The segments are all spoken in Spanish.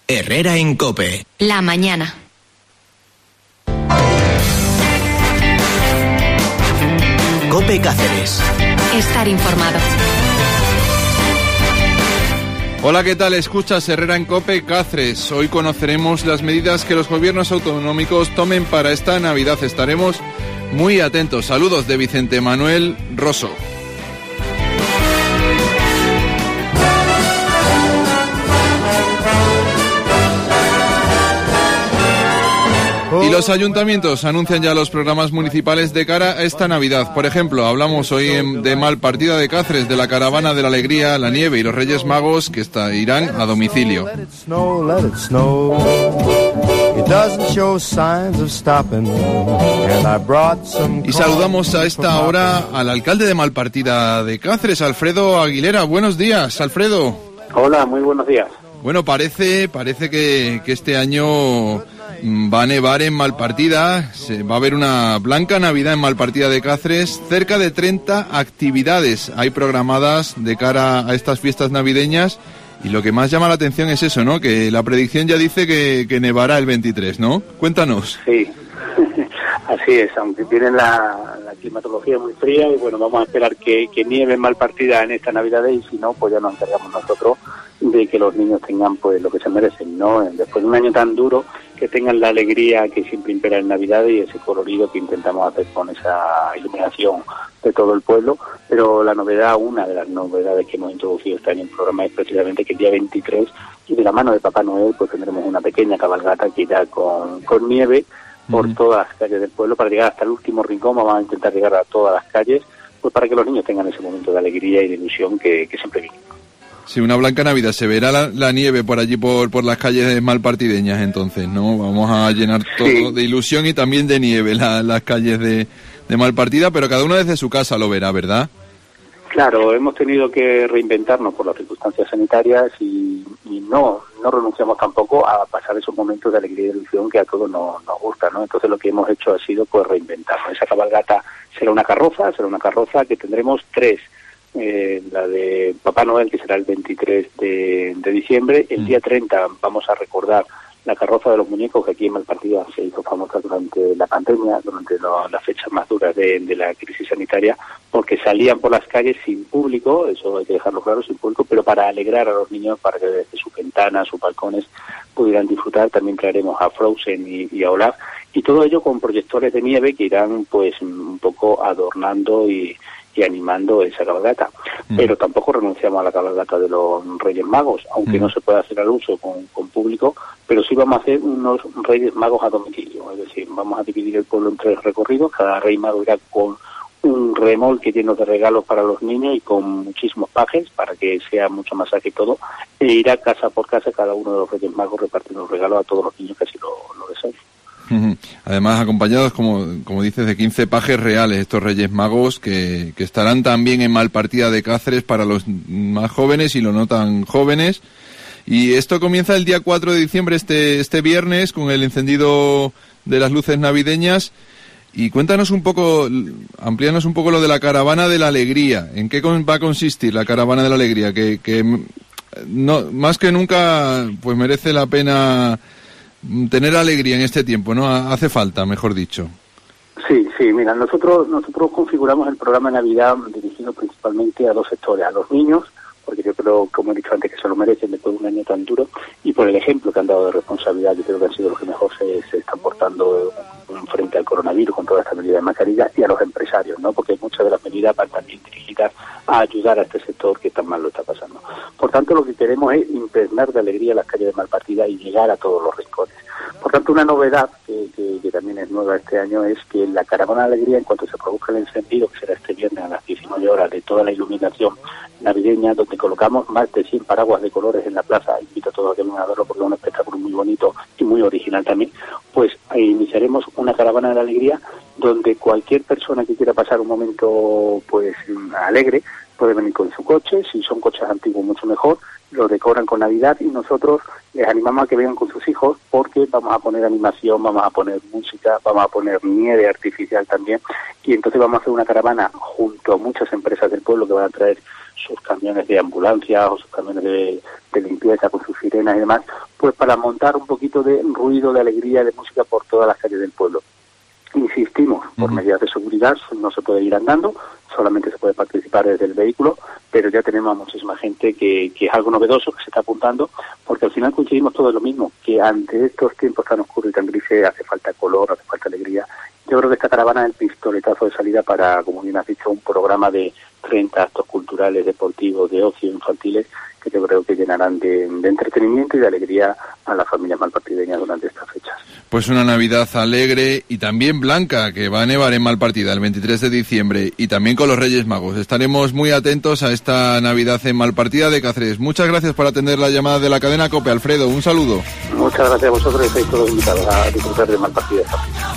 Herrera en COPE. La mañana. COPE Cáceres. Estar informado. Hola, ¿qué tal? Escuchas Herrera en COPE Cáceres. Hoy conoceremos las medidas que los gobiernos autonómicos tomen para esta Navidad. Estaremos muy atentos. Saludos de Vicente Manuel Rosso. Y los ayuntamientos anuncian ya los programas municipales de cara a esta Navidad. Por ejemplo, hablamos hoy de Malpartida de Cáceres, de la Caravana de la Alegría, la Nieve y los Reyes Magos que irán a domicilio. Y saludamos a esta hora al alcalde de Malpartida de Cáceres, Alfredo Aguilera. Buenos días, Alfredo. Hola, muy buenos días. Bueno, parece que este año va a nevar en Malpartida, va a haber una blanca Navidad en Malpartida de Cáceres, cerca de 30 actividades hay programadas de cara a estas fiestas navideñas y lo que más llama la atención es eso, ¿no? Que la predicción ya dice que nevará el 23, ¿no? Cuéntanos. Sí, así es, aunque tienen la climatología muy fría y bueno, vamos a esperar que nieve en Malpartida en esta Navidad y si no, pues ya nos encargamos nosotros de que los niños tengan pues lo que se merecen, ¿no? Después de un año tan duro, que tengan la alegría que siempre impera en Navidad y ese colorido que intentamos hacer con esa iluminación de todo el pueblo. Pero la novedad, una de las novedades que hemos introducido este año en el programa es precisamente que el día 23 y de la mano de Papá Noel pues tendremos una pequeña cabalgata que irá con nieve por todas las calles del pueblo para llegar hasta el último rincón. Vamos a intentar llegar a todas las calles pues para que los niños tengan ese momento de alegría y de ilusión que siempre viene. Sí, una blanca Navidad. Se verá la nieve por allí, por las calles malpartideñas, entonces, ¿no? Vamos a llenar todo de ilusión y también de nieve las calles de Malpartida, pero cada uno desde su casa lo verá, ¿verdad? Claro, hemos tenido que reinventarnos por las circunstancias sanitarias y no renunciamos tampoco a pasar esos momentos de alegría y de ilusión que a todos nos gusta, ¿no? Entonces lo que hemos hecho ha sido pues reinventarnos. Esa cabalgata será una carroza que tendremos tres. La de Papá Noel, que será el 23 de diciembre. El día 30 vamos a recordar la carroza de los muñecos, que aquí en Malpartida se hizo famosa durante la pandemia, durante las fechas más duras de la crisis sanitaria, porque salían por las calles sin público, eso hay que dejarlo claro, sin público, pero para alegrar a los niños, para que desde sus ventanas, sus balcones, pudieran disfrutar. También traeremos a Frozen y a Olaf, y todo ello con proyectores de nieve que irán pues un poco adornando y animando esa cabalgata. Pero tampoco renunciamos a la cabalgata de los Reyes Magos, aunque no se pueda hacer al uso con público, pero sí vamos a hacer unos Reyes Magos a domicilio, es decir, vamos a dividir el pueblo en 3 recorridos. Cada Rey Mago irá con un remolque lleno de regalos para los niños y con muchísimos pajes para que sea mucho más ágil todo, e irá casa por casa cada uno de los Reyes Magos repartiendo los regalos a todos los niños que así lo deseen. Además acompañados, como dices, de 15 pajes reales, estos Reyes Magos que estarán también en Malpartida de Cáceres para los más jóvenes y los no tan jóvenes. Y esto comienza el día 4 de diciembre, este viernes, con el encendido de las luces navideñas. Y cuéntanos un poco, amplíanos un poco lo de la Caravana de la Alegría. ¿En qué va a consistir la Caravana de la Alegría? Que no, más que nunca pues merece la pena tener alegría en este tiempo, ¿no? Hace falta, mejor dicho. Sí, mira, nosotros configuramos el programa de Navidad dirigido principalmente a 2 sectores, a los niños, porque yo creo, como he dicho antes, que se lo merecen después de un año tan duro, y por el ejemplo que han dado de responsabilidad, yo creo que han sido los que mejor se están portando frente al coronavirus con toda esta medida de mascarilla, y a los empresarios, ¿no? Porque muchas de las medidas van también dirigidas a ayudar a este sector que tan mal lo está pasando. Por tanto, lo que queremos es impregnar de alegría las calles de Malpartida y llegar a todos los rincones. Por tanto, una novedad que también es nueva este año es que la Caravana de Alegría, en cuanto se produzca el encendido, que será este viernes a las 19 horas, de toda la iluminación navideña, donde colocamos más de 100 paraguas de colores en la plaza, invito a todos a que vengan a verlo porque es un espectáculo muy bonito y muy original también, pues iniciaremos una Caravana de la Alegría donde cualquier persona que quiera pasar un momento pues alegre puede venir con su coche. Si son coches antiguos, mucho mejor, lo decoran con Navidad y nosotros les animamos a que vengan con sus hijos porque vamos a poner animación, vamos a poner música, vamos a poner nieve artificial también, y entonces vamos a hacer una caravana junto a muchas empresas del pueblo que van a traer sus camiones de ambulancia o sus camiones de limpieza con sus sirenas y demás, pues para montar un poquito de ruido, de alegría, de música por todas las calles del pueblo. Insistimos, por medidas de seguridad no se puede ir andando, solamente se puede participar desde el vehículo, pero ya tenemos a muchísima gente que es algo novedoso, que se está apuntando, porque al final coincidimos todos lo mismo, que ante estos tiempos tan oscuros y tan grises hace falta color, hace falta alegría. Yo creo que esta caravana es el pistoletazo de salida para, como bien has dicho, un programa de 30 actos culturales, deportivos, de ocio, infantiles, que yo creo que llenarán de entretenimiento y de alegría a las familias malpartideñas durante estas fechas. Pues una Navidad alegre y también blanca, que va a nevar en Malpartida el 23 de diciembre, y también con los Reyes Magos. Estaremos muy atentos a esta Navidad en Malpartida de Cáceres. Muchas gracias por atender la llamada de la cadena COPE, Alfredo. Un saludo. Muchas gracias a vosotros y estáis todos invitados a disfrutar de Malpartida esta fecha.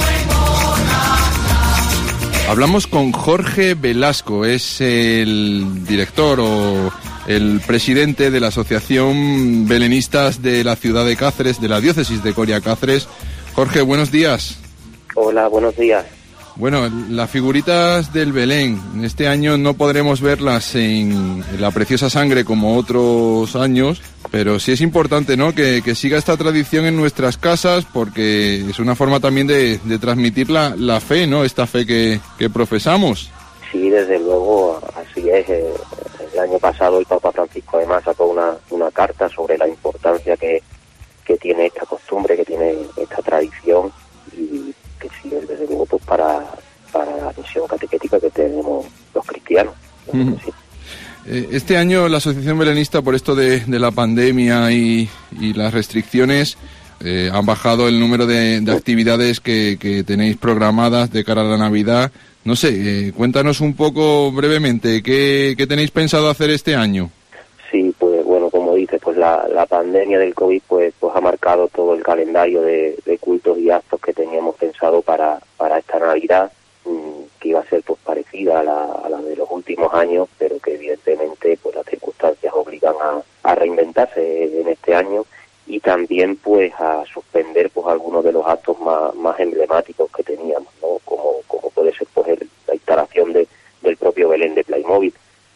Hablamos con Jorge Velasco, es el director o el presidente de la Asociación Belenistas de la ciudad de Cáceres, de la diócesis de Coria Cáceres. Jorge, buenos días. Hola, buenos días. Bueno, las figuritas del Belén, este año no podremos verlas en la Preciosa Sangre como otros años, pero sí es importante, ¿no?, que siga esta tradición en nuestras casas, porque es una forma también de transmitir la fe, ¿no?, esta fe que profesamos. Sí, desde luego, así es. El año pasado el Papa Francisco además sacó una carta sobre la importancia que tiene esta costumbre, que tiene esta tradición, y que sirve desde luego pues para la misión catequética que tenemos los cristianos. Sí. Este año la Asociación Belenista, por esto de la pandemia y las restricciones, han bajado el número de actividades que tenéis programadas de cara a la Navidad. No sé, cuéntanos un poco brevemente, ¿qué tenéis pensado hacer este año? Sí, pues bueno, como dices, pues la pandemia del COVID pues ha marcado todo el calendario de cultos y actos que teníamos pensado para esta Navidad, que iba a ser pues parecida a la de los últimos años, pero que evidentemente pues las circunstancias obligan a reinventarse en este año, y también pues a suspender pues algunos de los actos más emblemáticos que teníamos, ¿no? Como puede ser pues la instalación del propio Belén de Playmobil,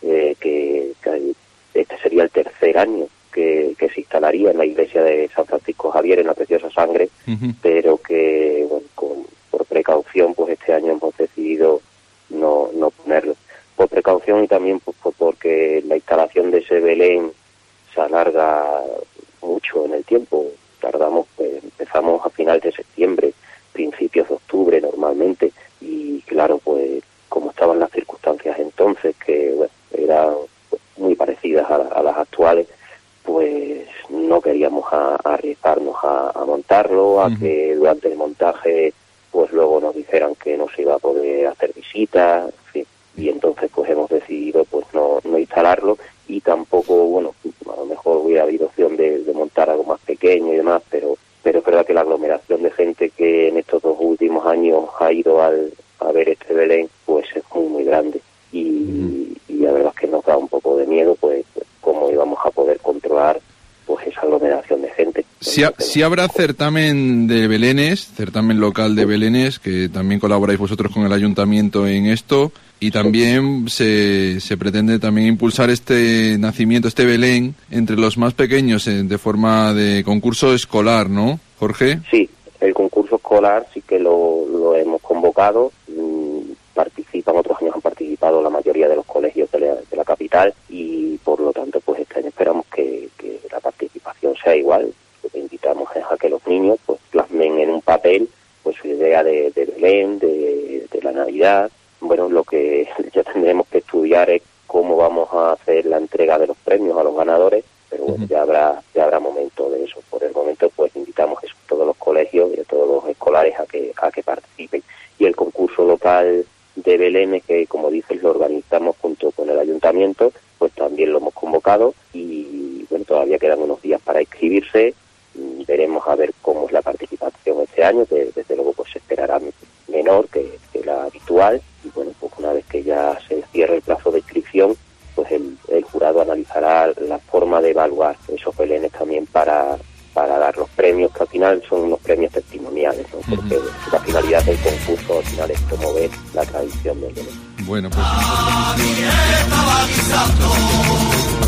que este sería el tercer año que se instalaría en la iglesia de San Francisco Javier, en la Preciosa Sangre, pero que bueno, por precaución pues este año hemos decidido no ponerlo. Por precaución y también pues porque la instalación de ese Belén se alarga mucho en el tiempo. Empezamos a finales de septiembre, principios de octubre normalmente, y claro, pues como estaban las circunstancias entonces, que bueno, eran muy parecidas a las actuales, pues no queríamos arriesgarnos a montarlo, a que durante el montaje pues luego nos dijeran que no se iba a poder hacer visitas, en fin, y entonces pues hemos decidido pues no instalarlo, y tampoco, bueno, a lo mejor hubiera habido opción de montar algo más pequeño y demás, pero es verdad que la aglomeración de gente que en estos 2 últimos años ha ido a ver este Belén pues es muy grande, y la verdad es que nos da un poco de miedo pues cómo íbamos a poder controlar pues esa aglomeración de gente. Si habrá certamen de Belenes, certamen local de Belenes, que también colaboráis vosotros con el ayuntamiento en esto, y también se pretende también impulsar este nacimiento, este Belén, entre los más pequeños de forma de concurso escolar, ¿no, Jorge? Sí, el concurso escolar sí que lo hemos convocado. Otros años han participado la mayoría de los colegios de la capital, y por lo tanto pues este año esperamos que la participación sea igual. Lo que invitamos es a que los niños pues plasmen en un papel pues su idea de Belén, de la Navidad. Bueno, lo que ya tendremos que estudiar es cómo vamos a hacer la entrega de los premios a los ganadores, pero bueno, ya habrá momento de eso. Por el momento pues invitamos a todos los colegios y a todos los escolares a que participen. Y el concurso local de Belén, que como dices lo organizamos junto con el ayuntamiento, pues también lo hemos convocado, y bueno, todavía quedan unos días para inscribirse. Veremos a ver cómo es la participación este año, que desde luego pues se esperará menor que la habitual, y bueno, pues una vez que ya se cierre el plazo de inscripción, pues el jurado analizará la forma de evaluar esos Belenes también para dar los premios, que al final son unos premios testimoniales, ¿no? Porque la finalidad del concurso al final es promover la tradición del Belén. Bueno, pues